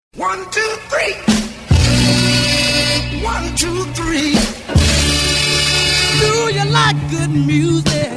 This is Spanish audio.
1, 2, 3. 1, 2, 3. Do you like good music?